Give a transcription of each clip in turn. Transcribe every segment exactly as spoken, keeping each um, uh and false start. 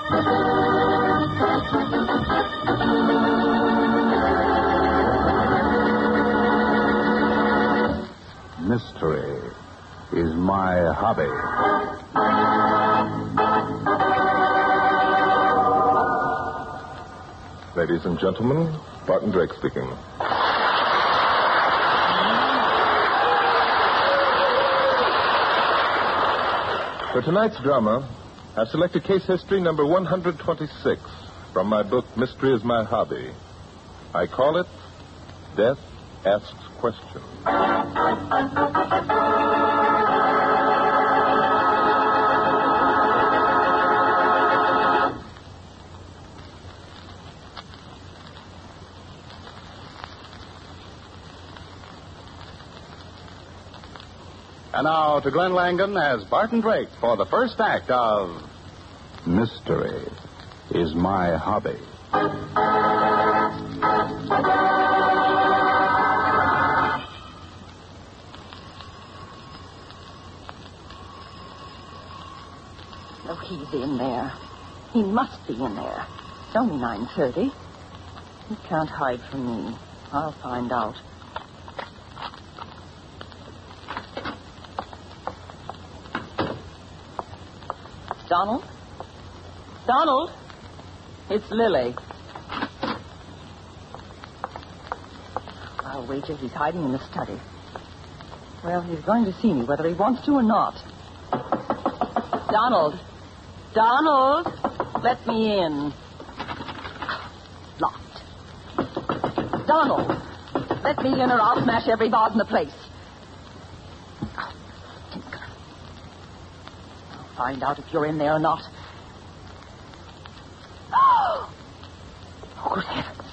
Mystery is my hobby. Ladies and gentlemen, Barton Drake speaking. For tonight's drama, I've selected case history number one hundred twenty-six from my book, Mystery is My Hobby. I call it Death Asks Questions. And now to Glenn Langan as Barton Drake for the first act of Mystery is My Hobby. Oh, he's in there. He must be in there. It's only nine thirty. He can't hide from me. I'll find out. Donald? Donald? It's Lily. I'll wager he's hiding in the study. Well, he's going to see me whether he wants to or not. Donald. Donald, let me in. Locked. Donald, let me in or I'll smash every vase in the place. Find out if you're in there or not. Oh, good heavens.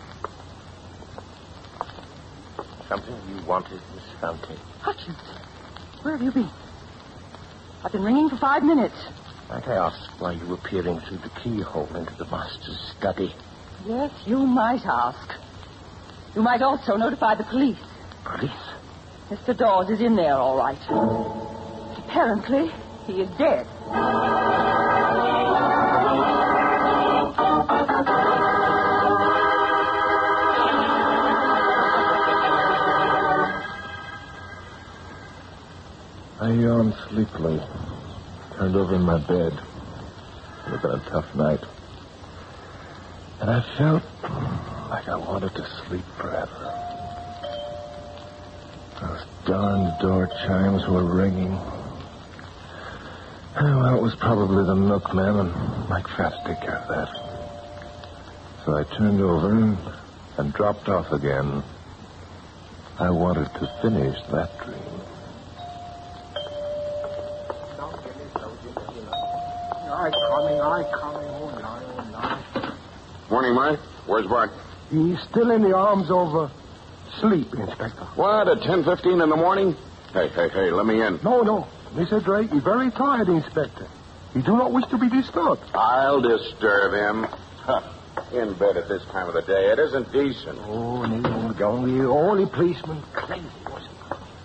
Something you wanted, Miss Fountain? Hutchins, where have you been? I've been ringing for five minutes. Might I ask why you were peering through the keyhole into the master's study? Yes, you might ask. You might also notify the police. Police? Mister Dawes is in there, all right. Apparently, he is dead. I yawned sleepily, turned over in my bed. It had been a tough night. And I felt like I wanted to sleep forever. Those darned door chimes were ringing. Well, it was probably the milkman, and Mike Fat would take care of that. So I turned over and, and dropped off again. I wanted to finish that dream. I coming, I coming. Oh, no, no. Morning, Mike. Where's Bart? He's still in the arms over sleep, Inspector. What, at ten fifteen in the morning? Hey, hey, hey, let me in. No, no. Mister Drake, you're very tired, Inspector. You do not wish to be disturbed. I'll disturb him. Huh. In bed at this time of the day. It isn't decent. Oh, and he's only all the policeman crazy, wasn't he?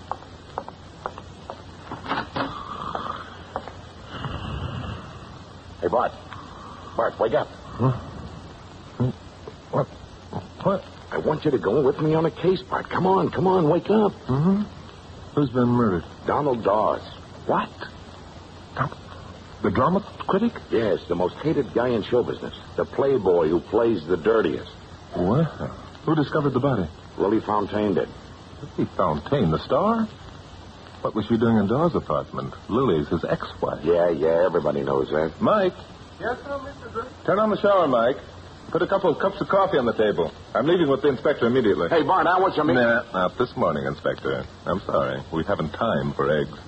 Hey, Bart. Bart, wake up. Huh? What? What? I want you to go with me on a case, Bart. Come on, come on, wake up. Mm-hmm. Who's been murdered? Donald Dawes. What? The drama critic? Yes, the most hated guy in show business. The playboy who plays the dirtiest. What? Who discovered the body? Lily Fontaine did. Lily Fontaine, the star? What was she doing in Dawes' apartment? Lily's his ex-wife. Yeah, yeah, everybody knows that. Mike. Yes, sir, Mister Drake? Turn on the shower, Mike. Put a couple of cups of coffee on the table. I'm leaving with the inspector immediately. Hey, Bart, I want you to meet... Nah, not this morning, Inspector. I'm sorry. We haven't time for eggs.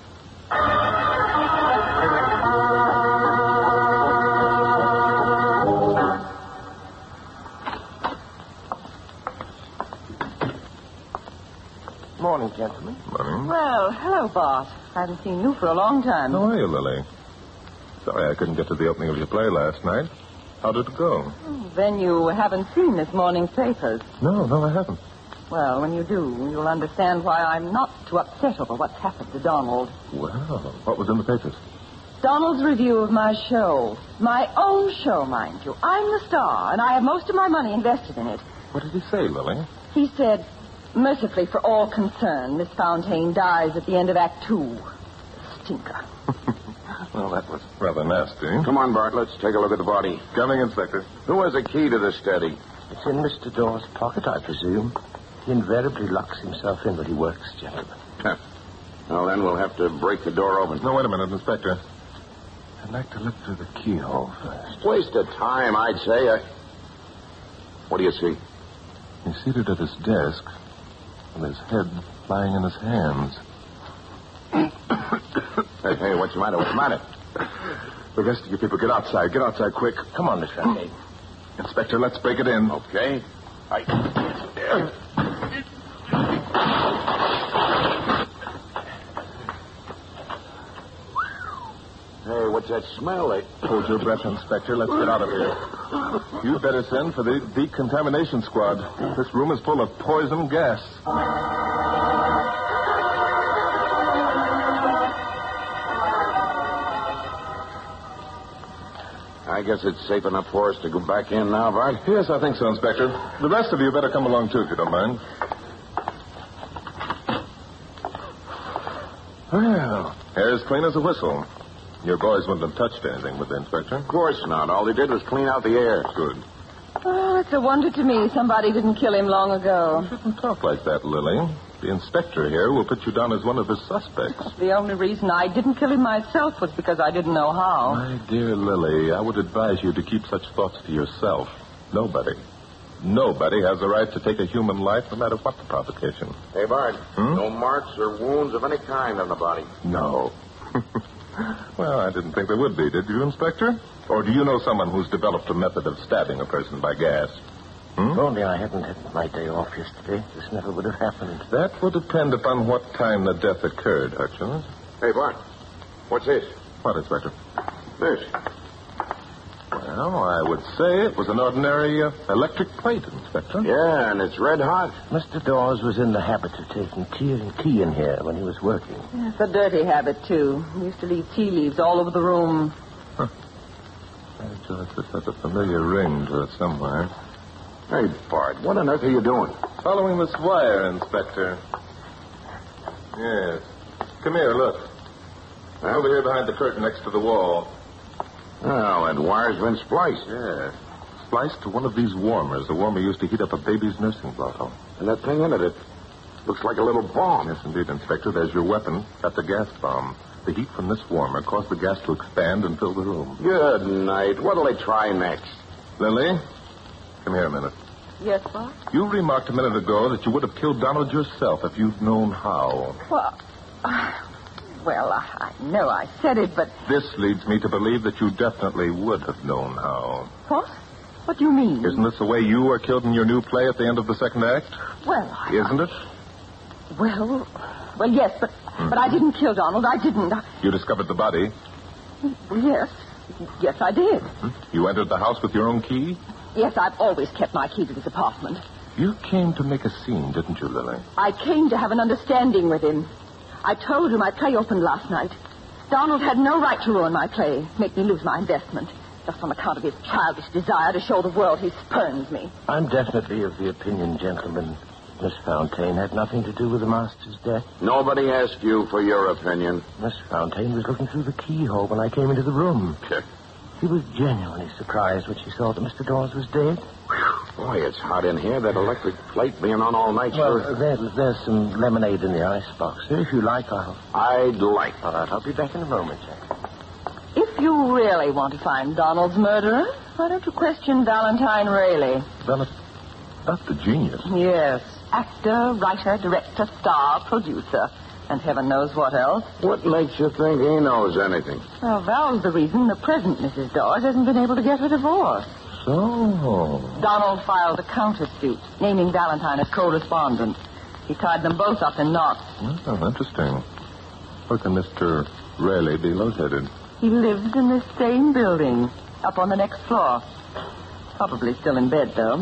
Morning, gentlemen. Morning. Well, hello, Bart. I haven't seen you for a long time. How are you, Lily? Sorry I couldn't get to the opening of your play last night. How did it go? Then you haven't seen this morning's papers. No, no, I haven't. Well, when you do, you'll understand why I'm not too upset over what's happened to Donald. Well, what was in the papers? Donald's review of my show. My own show, mind you. I'm the star, and I have most of my money invested in it. What did he say, Lily? He said, mercifully for all concerned, Miss Fontaine dies at the end of Act Two. Stinker. Well, that was rather nasty. Come on, Bart. Let's take a look at the body. Coming, Inspector. Who has the key to the steady? It's in Mister Dawes' pocket, I presume. He invariably locks himself in when he works, gentlemen. Well, then we'll have to break the door open. No, wait a minute, Inspector. I'd like to look through the keyhole first. Waste of time, I'd say. I... What do you see? He's seated at his desk, with his head lying in his hands. Hey, hey, what's the matter? What's the matter? The rest of you people, get outside. Get outside quick. Come on, Miss Fontaine. Inspector, let's break it in. Okay. I... Hey, what's that smell? I... Hold your breath, Inspector. Let's get out of here. You'd better send for the decontamination squad. This room is full of poison gas. I guess it's safe enough for us to go back in now, Bart. Yes, I think so, Inspector. The rest of you better come along, too, if you don't mind. Well, hair as clean as a whistle. Your boys wouldn't have touched anything with the Inspector. Of course not. All they did was clean out the air. Good. Oh, it's a wonder to me somebody didn't kill him long ago. You shouldn't talk like that, Lily. The Inspector here will put you down as one of his suspects. The only reason I didn't kill him myself was because I didn't know how. My dear Lily, I would advise you to keep such thoughts to yourself. Nobody, nobody has the right to take a human life, no matter what the provocation. Hey, Bart, Hmm? no marks or wounds of any kind on the body. No. Well, I didn't think there would be, did you, Inspector? Or do you know someone who's developed a method of stabbing a person by gas? Hmm? If only I hadn't had my day off yesterday, this never would have happened. That would depend upon what time the death occurred, Hutchins. Hey, Bart, what's this? What, Inspector? This. Well, I would say it was an ordinary uh, electric plate, Inspector. Yeah, and it's red hot. Mister Dawes was in the habit of taking tea and tea in here when he was working. It's a dirty habit, too. He used to leave tea leaves all over the room. Huh. By George, this has a familiar ring to it somewhere. Hey, Bart, what on earth are you doing? Following this wire, Inspector. Yes. Come here, look. Over here behind the curtain next to the wall. Well, that wire's been spliced. Yes. Spliced to one of these warmers. The warmer used to heat up a baby's nursing bottle. And that thing in it, it looks like a little bomb. Yes, indeed, Inspector. There's your weapon. That's a gas bomb. The heat from this warmer caused the gas to expand and fill the room. Good night. What'll they try next? Lily, come here a minute. Yes, Bob? You remarked a minute ago that you would have killed Donald yourself if you'd known how. Well, uh, well, I, I know I said it, but... This leads me to believe that you definitely would have known how. What? What do you mean? Isn't this the way you were killed in your new play at the end of the second act? Well, I... Isn't it? Well, well, yes, but mm-hmm. but I didn't kill Donald. I didn't. I... You discovered the body? Well, yes. Yes, I did. Mm-hmm. You entered the house with your own key? Yes, I've always kept my key to this apartment. You came to make a scene, didn't you, Lily? I came to have an understanding with him. I told him my play opened last night. Donald had no right to ruin my play, make me lose my investment, just on account of his childish desire to show the world he spurns me. I'm definitely of the opinion, gentlemen, Miss Fontaine had nothing to do with the master's death. Nobody asked you for your opinion. Miss Fontaine was looking through the keyhole when I came into the room. Okay. She was genuinely surprised when she saw that Mister Dawes was dead. Whew. Boy, it's hot in here. That electric plate being on all night. Well, sure. there, there's some lemonade in the icebox. Sir, if you like, I'll... I'd like. All right, I'll be back in a moment, Jack. If you really want to find Donald's murderer, why don't you question Valentine Rayleigh? Val- That's the genius. Yes. Actor, writer, director, star, producer. And heaven knows what else. What makes you think he knows anything? Well, Val's the reason the present Missus Dawes hasn't been able to get her divorce. So... Donald filed a countersuit, naming Valentine as co-respondent. He tied them both up in knots. Oh, interesting. Where can Mister Rayleigh be located? He lives in this same building, up on the next floor. Probably still in bed, though.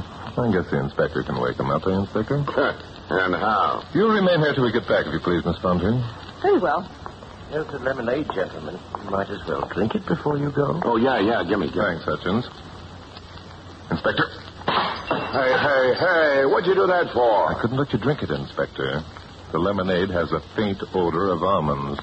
I guess the inspector can wake him up, eh, Inspector? And how? You remain here till we get back, if you please, Miss Fontaine. Very well. Here's the lemonade, gentlemen. You might as well drink it before you go. Oh, yeah, yeah, give me, give me. Thanks, Hutchins. Inspector. Hey, hey, hey, what'd you do that for? I couldn't let you drink it, Inspector. The lemonade has a faint odor of almonds.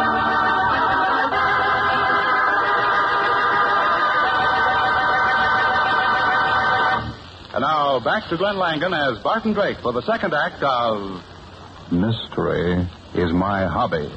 And now back to Glenn Langan as Barton Drake for the second act of Mystery is My Hobby.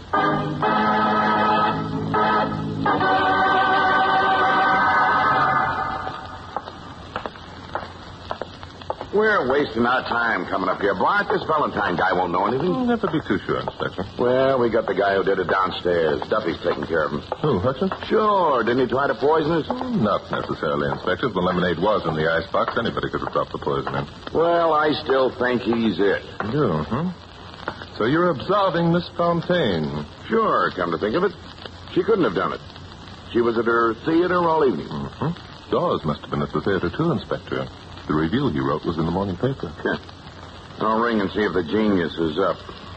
We're wasting our time coming up here, Bart. This Valentine guy won't know anything. You'll never be too sure, Inspector. Well, we got the guy who did it downstairs. Duffy's taking care of him. Who, Hutchins? Sure. Didn't he try to poison us? Not necessarily, Inspector. If the lemonade was in the icebox, anybody could have dropped the poison in. Well, I still think he's it. You do, huh? So you're absolving Miss Fontaine. Sure, come to think of it. She couldn't have done it. She was at her theater all evening. Mm-hmm. Dawes must have been at the theater, too, Inspector. The review he wrote was in the morning paper. I'll ring and see if the genius is up.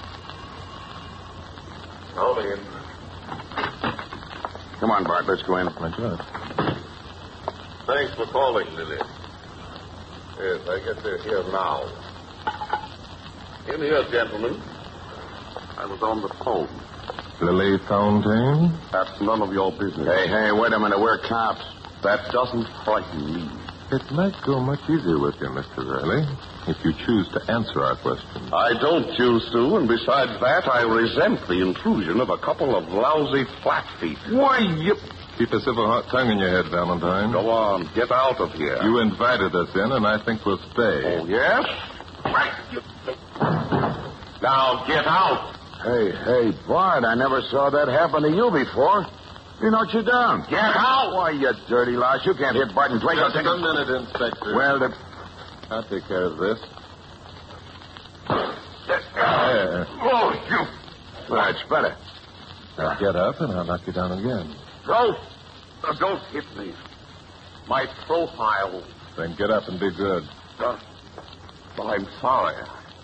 Hold in. Come on, Bart, let's go in. My God. Thanks for calling, Lily. Yes, I guess they're here now. In here, gentlemen. I was on the phone. Lily Fontaine? That's none of your business. Hey, hey, wait a minute. We're cops. That doesn't frighten me. It might go much easier with you, Mister Riley, if you choose to answer our questions. I don't choose to, and besides that, I resent the intrusion of a couple of lousy flat feet. Why, you... Keep a civil hot tongue in your head, Valentine. Go on, get out of here. You invited us in, and I think we'll stay. Oh, yes? Right. Now, get out. Hey, hey, Bart, I never saw that happen to you before. You know what you done? Get out! Why, you dirty louse. You can't hit Barton Drake. Just I'll take a minute, Inspector. Well, the... I'll take care of this. There. Oh, you... That's better. Now get up, and I'll knock you down again. Don't. Uh, don't hit me. My profile. Then get up and be good. Uh, well, I'm sorry.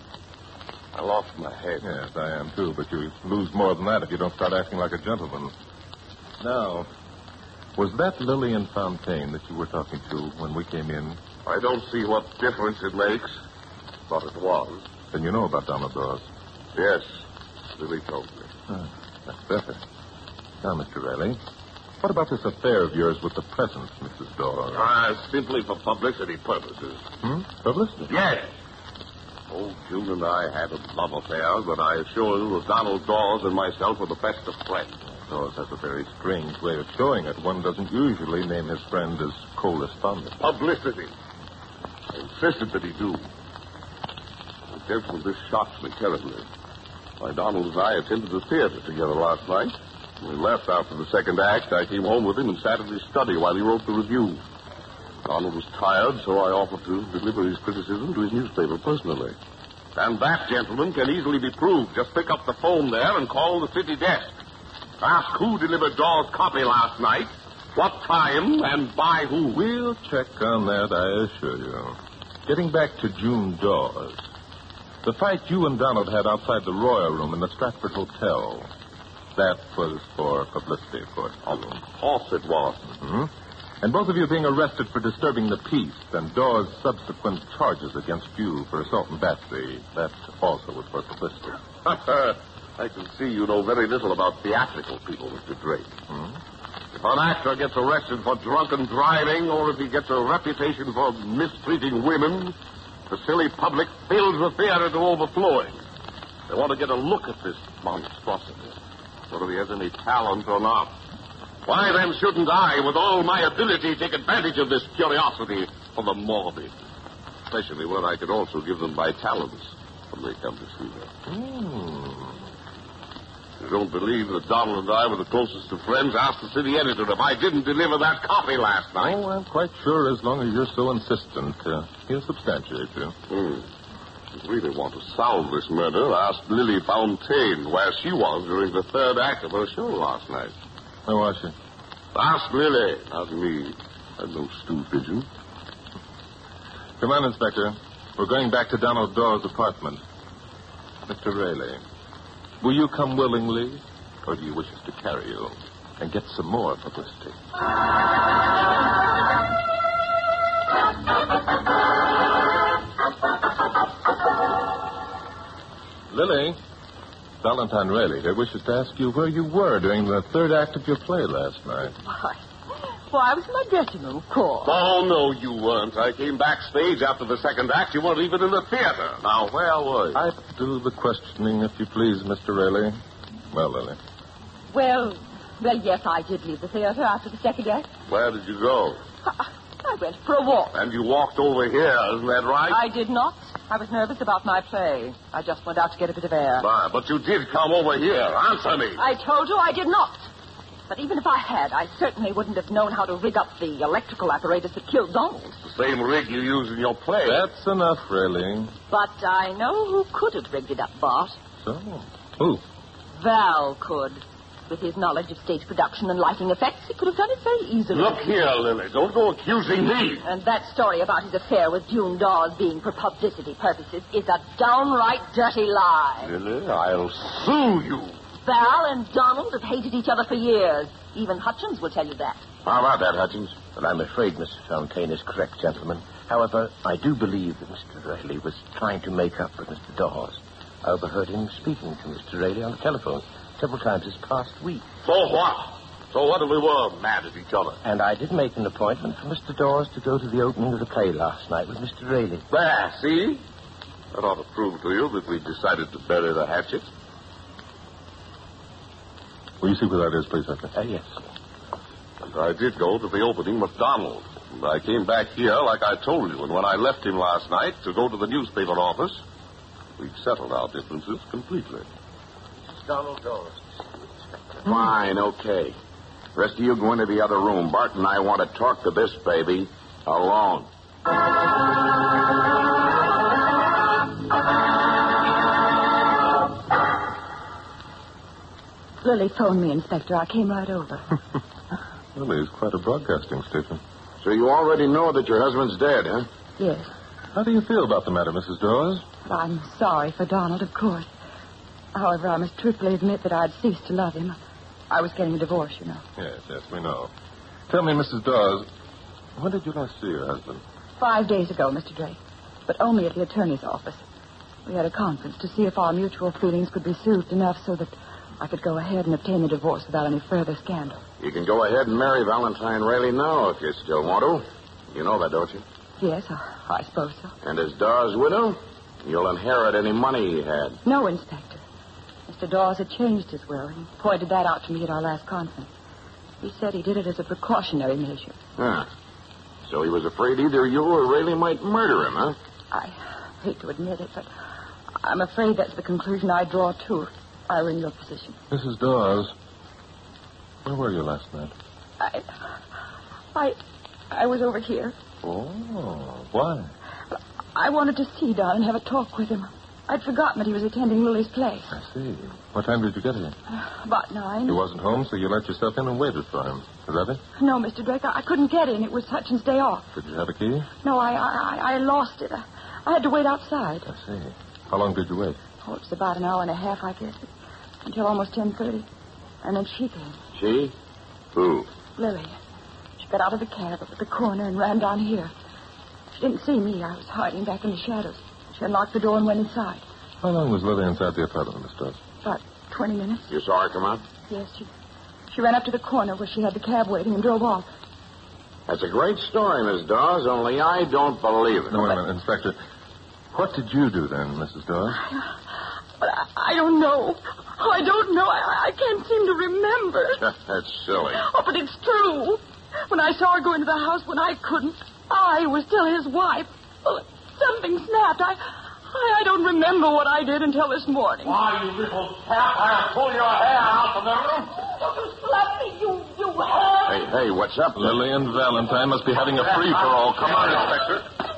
I lost my head. Yes, I am, too, but you lose more than that if you don't start acting like a gentleman. Now, was that Lillian Fontaine that you were talking to when we came in? I don't see what difference it makes, but it was. Then you know about Donald Dawes. Yes, Lily told me. Oh, that's better. Now, Mister Riley, what about this affair of yours with the present, Missus Dawes? Ah, simply for publicity purposes. Hmm? Publicity? Yes. Old June and I had a love affair, but I assure you that Donald Dawes and myself were the best of friends. Dawes has a very strange way of showing it. One doesn't usually name his friend as correspondent. Publicity. I insisted that he do. And gentlemen, this shocks me terribly. My Donald and I attended the theater together last night. When we left after the second act, I came home with him and sat in his study while he wrote the review. Donald was tired, so I offered to deliver his criticism to his newspaper personally. And that, gentlemen, can easily be proved. Just pick up the phone there and call the city desk. Ask who delivered Dawes' copy last night, what time, and by who. We'll check on that, I assure you. Getting back to June Dawes. The fight you and Donald had outside the Royal Room in the Stratford Hotel. That was for publicity, of course. Of course it was. Mm-hmm. And both of you being arrested for disturbing the peace, and Dawes' subsequent charges against you for assault and battery, that also was for publicity. I can see you know very little about theatrical people, Mister Drake. Hmm? If an actor gets arrested for drunken driving, or if he gets a reputation for mistreating women, the silly public fills the theater to overflowing. They want to get a look at this monstrosity, whether he has any talent or not. Why, then, shouldn't I, with all my ability, take advantage of this curiosity for the morbid? Especially when I could also give them my talents when they come to see me. Hmm. You don't believe that Donald and I were the closest of friends? Ask the city editor if I didn't deliver that copy last night. Oh, I'm quite sure as long as you're so insistent, uh, he'll substantiate you. Hmm. If you really want to solve this murder, ask Lily Fontaine where she was during the third act of her show last night. Where was she? Ask Lily, not me. I'm no stew pigeon. Come on, Inspector. We're going back to Donald Dawes' apartment. Mister Rayleigh, will you come willingly? Or do you wish us to carry you and get some more publicity? Lily, Valentine Rayleigh here wishes to ask you where you were during the third act of your play last night. Why? Why, I was in my dressing room, of course. Oh, no, you weren't. I came backstage after the second act. You weren't even in the theater. Now, where was you? I do the questioning, if you please, Mister Rayleigh. Well, Lily. Well, well, yes, I did leave the theater after the second act. Where did you go? I, I went for a walk. And you walked over here, isn't that right? I did not. I was nervous about my play. I just went out to get a bit of air. Ah, but you did come over here. Answer me. I told you I did not. But even if I had, I certainly wouldn't have known how to rig up the electrical apparatus that killed Donald. It's the same rig you use in your play. That's enough, Rayleigh. But I know who could have rigged it up, Bart. So, who? Val could. With his knowledge of stage production and lighting effects, he could have done it very easily. Look here, Lily. Don't go accusing me. And that story about his affair with June Dawes being for publicity purposes is a downright dirty lie. Lily, I'll sue you. Val and Donald have hated each other for years. Even Hutchins will tell you that. How about that, Hutchins? Well, I'm afraid Mister Fontaine is correct, gentlemen. However, I do believe that Mister Rayleigh was trying to make up with Mister Dawes. I overheard him speaking to Mister Rayleigh on the telephone several times this past week. So what? So what if we were mad at each other? And I did make an appointment for Mister Dawes to go to the opening of the play last night with Mister Rayleigh. There, see? That ought to prove to you that we decided to bury the hatchet. Will you see where that is, please, Hutchins? Uh, yes. And I did go to the opening with Donald. And I came back here like I told you. And when I left him last night to go to the newspaper office, we'd settled our differences completely. Donald Dawes. Fine, okay. The rest of you go into the other room. Bart and I want to talk to this baby alone. Lily phoned me, Inspector. I came right over. Lily's quite a broadcasting station. So you already know that your husband's dead, huh? Yes. How do you feel about the matter, Missus Dawes? Well, I'm sorry for Donald, of course. However, I must truthfully admit that I'd ceased to love him. I was getting a divorce, you know. Yes, yes, we know. Tell me, Missus Dawes, when did you last see your husband? Five days ago, Mister Drake. But only at the attorney's office. We had a conference to see if our mutual feelings could be soothed enough so that I could go ahead and obtain the divorce without any further scandal. You can go ahead and marry Valentine Rayleigh now if you still want to. You know that, don't you? Yes, I, I suppose so. And as Dawes' widow, you'll inherit any money he had. No, Inspector. Mister Dawes had changed his will. He pointed that out to me at our last conference. He said he did it as a precautionary measure. Huh. So he was afraid either you or Rayleigh might murder him, huh? I hate to admit it, but I'm afraid that's the conclusion I draw, too, if I were in your position. Missus Dawes, where were you last night? I... I... I was over here. Oh, why? I wanted to see Don and have a talk with him. I'd forgotten that he was attending Lily's play. I see. What time did you get here? About nine. He wasn't home, so you let yourself in and waited for him. Is that it? No, Mister Drake, I, I couldn't get in. It was Hutchins' day off. Did you have a key? No, I I, I lost it. I, I had to wait outside. I see. How long did you wait? Oh, it was about an hour and a half, I guess. Until almost ten thirty. And then she came. She? Who? Lily. She got out of the cab up at the corner and ran down here. She didn't see me. I was hiding back in the shadows. She unlocked the door and went inside. How long was Lily inside the apartment, Miss Dawes? About twenty minutes. You saw her come out? Yes, she... She ran up to the corner where she had the cab waiting and drove off. That's a great story, Miss Dawes, only I don't believe it. No, wait a minute, Inspector. What did you do then, Missus Dawes? But I, I don't know. Oh, I don't know. I, I can't seem to remember. That's silly. Oh, but it's true. When I saw her go into the house when I couldn't, I was still his wife. Well, something snapped. I, I, I don't remember what I did until this morning. Why, you little tap, I'll pull your hair out of the room. Don't you slap me, you, you hair. Hey, hey, what's up? Lily and Valentine must be having a free-for-all. Come on, Inspector.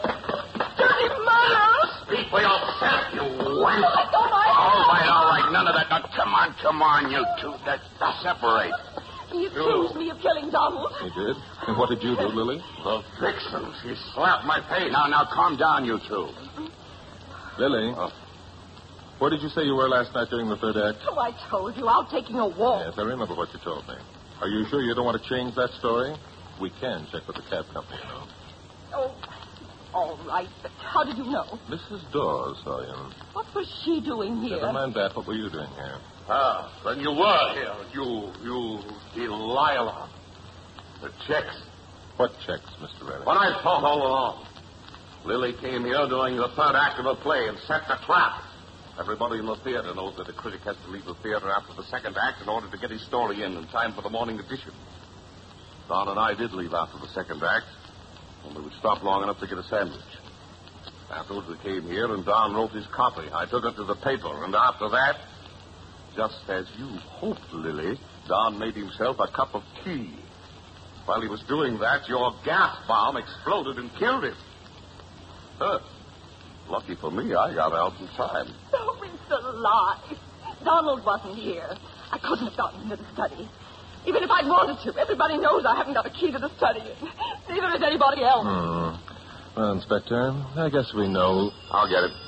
Dirty murder. Speak for yourself, you wank. Let go my All right, all right, none of that. Now, come on, come on, you two. That, that separate. He accused me of killing Donald. He did? And what did you do, Lily? The vixen, she slapped my face. Now, now, calm down, you two. Lily. Oh. Where did you say you were last night during the third act? Oh, I told you. Out taking a walk. Yes, I remember what you told me. Are you sure you don't want to change that story? We can check with the cab company, you know. Oh, all right. But how did you know? Missus Dawes saw you. What was she doing here? Never mind that. What were you doing here? Ah, then you were here. You, you, Delilah. The checks. What checks, Mister Rayleigh? What I thought all along. Lily came here during the third act of a play and set the trap. Everybody in the theater knows that a critic has to leave the theater after the second act in order to get his story in in time for the morning edition. Don and I did leave after the second act, only we stopped long enough to get a sandwich. Afterwards, we came here, and Don wrote his copy. I took it to the paper, and after that, just as you hoped, Lily, Don made himself a cup of tea. While he was doing that, your gas bomb exploded and killed him. Huh. Lucky for me, I got out in time. Oh, it's a lie. Donald wasn't here. I couldn't have gotten into the study. Even if I'd wanted to, everybody knows I haven't got a key to the study. Neither has anybody else. Hmm. Well, Inspector, I guess we know. I'll get it.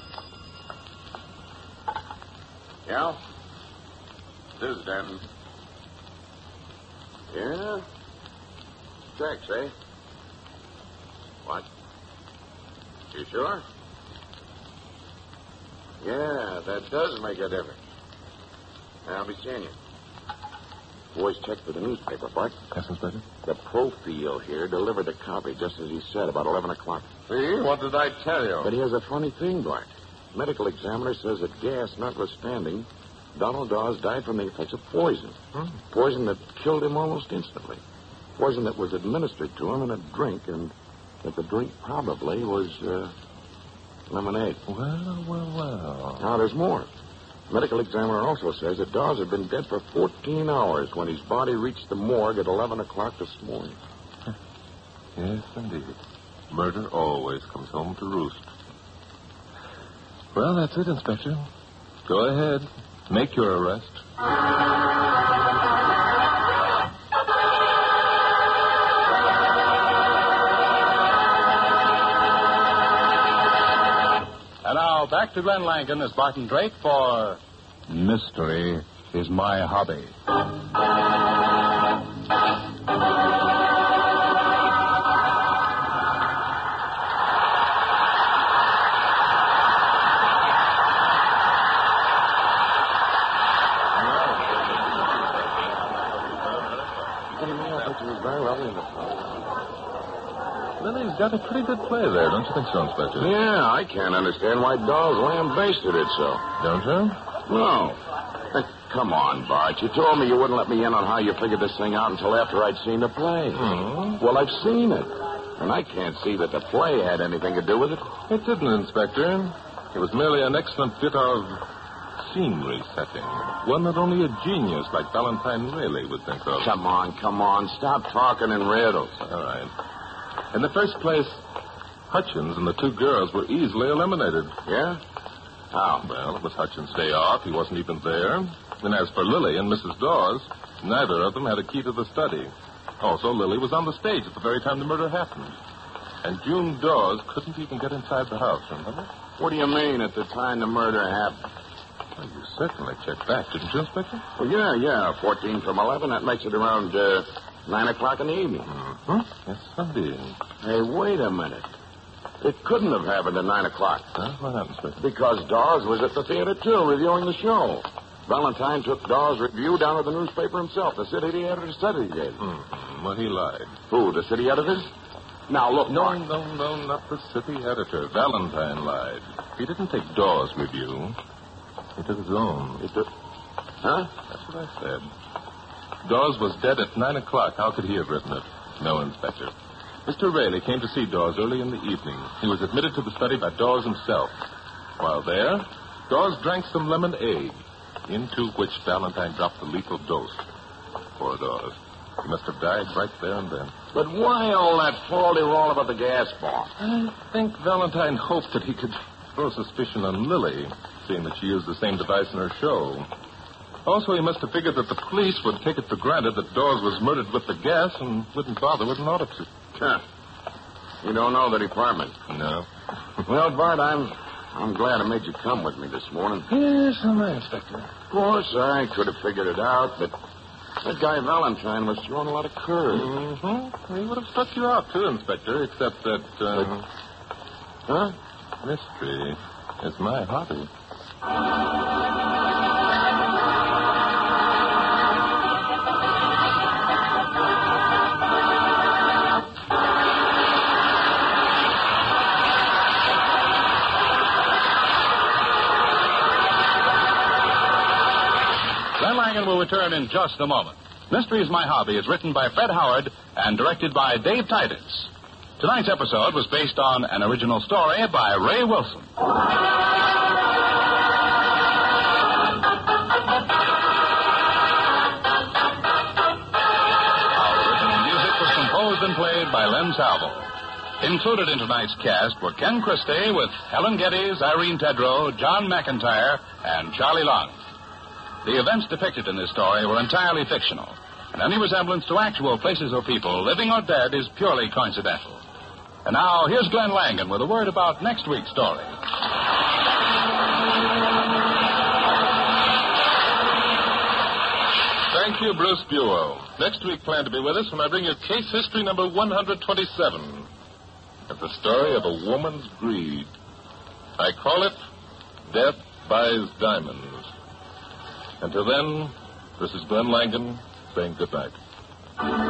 Yeah? This is Danton. Yeah? Checks, eh? What? You sure? Yeah, that does make a difference. I'll be seeing you. Boys checked with the newspaper, Bart. Yes, Inspector? The profile here delivered the copy just as he said, about eleven o'clock. See? What did I tell you? But here's a funny thing, Bart. Medical examiner says that gas notwithstanding, Donald Dawes died from the effects of poison. Hmm. Poison that killed him almost instantly. Poison that was administered to him in a drink, and that the drink probably was uh, lemonade. Well, well, well. Now, there's more. Medical examiner also says that Dawes had been dead for fourteen hours when his body reached the morgue at eleven o'clock this morning. Yes, indeed. Murder always comes home to roost. Well, that's it, Inspector. Go ahead. Make your arrest. And now, back to Glen Langan as Barton Drake for Mystery is My Hobby. Lily's got a pretty good play there, don't you think so, Inspector? Yeah, I can't understand why Dawes lambasted it so. Don't you? No. Hey, come on, Bart. You told me you wouldn't let me in on how you figured this thing out until after I'd seen the play. Hmm. Well, I've seen it. And I can't see that the play had anything to do with it. It didn't, Inspector. It was merely an excellent bit of scenery setting. One that only a genius like Valentine Rayleigh would think of. Come on, come on. Stop talking in riddles. All right. In the first place, Hutchins and the two girls were easily eliminated. Yeah? How? Well, it was Hutchins' day off. He wasn't even there. And as for Lily and Missus Dawes, neither of them had a key to the study. Also, Lily was on the stage at the very time the murder happened. And June Dawes couldn't even get inside the house, remember? What do you mean, at the time the murder happened? Well, you certainly checked back, didn't you, Inspector? Well, yeah, yeah. fourteen from eleven. That makes it around uh, nine o'clock in the evening. Mm-hmm. Yes, indeed. Hey, wait a minute. It couldn't have happened at nine o'clock. Huh? What happened, Inspector? Because Dawes was at the theater, too, reviewing the show. Valentine took Dawes' review down to the newspaper himself. The city editor said he did. Mm-hmm. Well, he lied. Who, the city editor? Now, look, No, Bart. no, no, not the city editor. Valentine lied. He didn't take Dawes' review. He took his own. He took... Huh? That's what I said. Dawes was dead at nine o'clock. How could he have written it? No, Inspector. Mister Rayleigh came to see Dawes early in the evening. He was admitted to the study by Dawes himself. While there, Dawes drank some lemonade, into which Valentine dropped the lethal dose. Poor Dawes. He must have died right there and then. But why all that faldy-roll about the gas bomb? I think Valentine hoped that he could throw suspicion on Lily, seeing that she used the same device in her show. Also, he must have figured that the police would take it for granted that Dawes was murdered with the gas and wouldn't bother with an autopsy. Huh. You don't know the department. No. Well, Bart, I'm I'm glad I made you come with me this morning. Yes, am I, Inspector? Of course, I could have figured it out, but that guy Valentine was throwing a lot of curves. Mm-hmm. He would have struck you out, too, Inspector, except that, uh... Huh? mystery is my hobby. Glenn Langan will return in just a moment. Mystery is My Hobby is written by Fred Howard and directed by Dave Titus. Tonight's episode was based on an original story by Ray Wilson. Our original music was composed and played by Len Salvo. Included in tonight's cast were Ken Christie with Helen Geddes, Irene Tedrow, John McIntyre, and Charlie Long. The events depicted in this story were entirely fictional, and any resemblance to actual places or people, living or dead, is purely coincidental. And now, here's Glenn Langan with a word about next week's story. Thank you, Bruce Buell. Next week, plan to be with us when I bring you case history number one hundred twenty-seven. It's the story of a woman's greed. I call it Death Buys Diamonds. Until then, this is Glenn Langan saying good night.